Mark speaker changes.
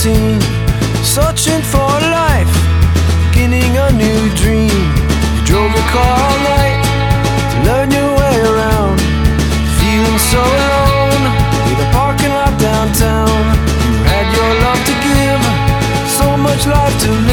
Speaker 1: 17, searching for life, beginning a new dream. You drove your car all night to learn your way around, feeling so alone in a parking lot downtown. You had your love to give, so much life to live.